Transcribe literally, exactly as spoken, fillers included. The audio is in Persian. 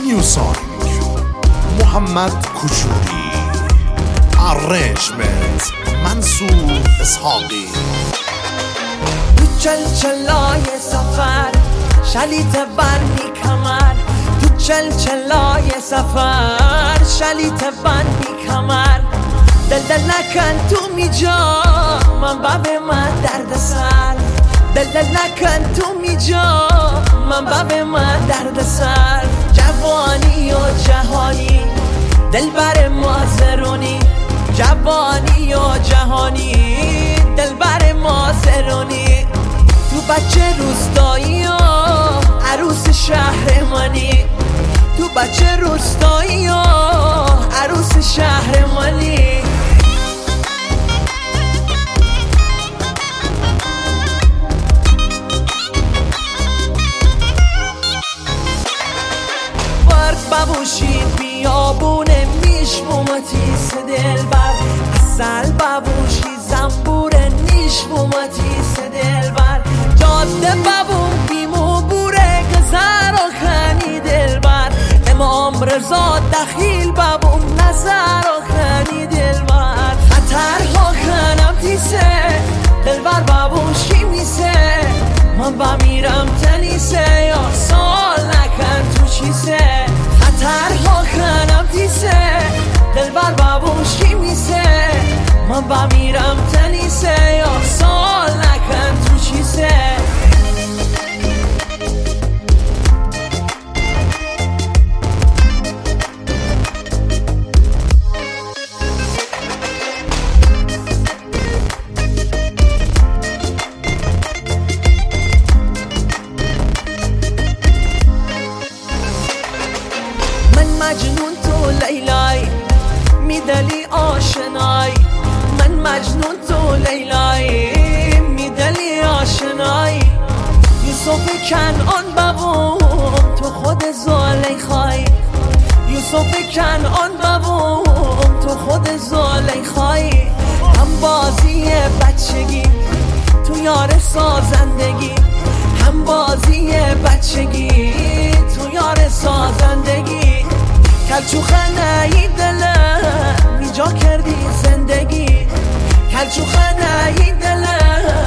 نیو سانگ محمد کجوری، ارنجمنت منصور اسحاقی. تو چلچلای سفر شلیت بندی کمر، تو چلچلای سفر شلیت بندی کمر. دل دل نکن تو میجا من باب من درد سر، دل دل نکن تو میجا من باب من درد سر. جوانی و جهانی دل بر مازرونی، جوانی و جهانی دل بر مازرونی. تو بچه روستایی و عروس شهرمانی، تو بچه روستایی و عروس شهرمانی. ببوشی بیابون میشمومتیس دل بر، اصل ببوشی زنبور نیشمومتیس دل بر. جاده ببون بیمو بوره گذر و خنی دل بر، امام رضا دخیل ببون نظر و خنی دل بر. خطرها خنم تیسه دل بر ببوشی میسه، من بمیرم تنیسه یا سال نکن تو چیسه. خطرها خنم تیسه دل بر ببوشی میسه، من بمیرم تنیسه یا سال نکن تو چیسه. مجنون تو لیلای میدلی آشنای، من مجنون تو لیلای میدلی آشنای. یوسف کنعان ببون تو خود زلیخای، یوسف کنعان ببون تو خود زلیخای. هم بازی بچگی تو یار سازندگی، هم بازی بچگی تو یار سازندگی. کلچوخه ای دلم میجا کردی زندگی، کلچوخه ای دلم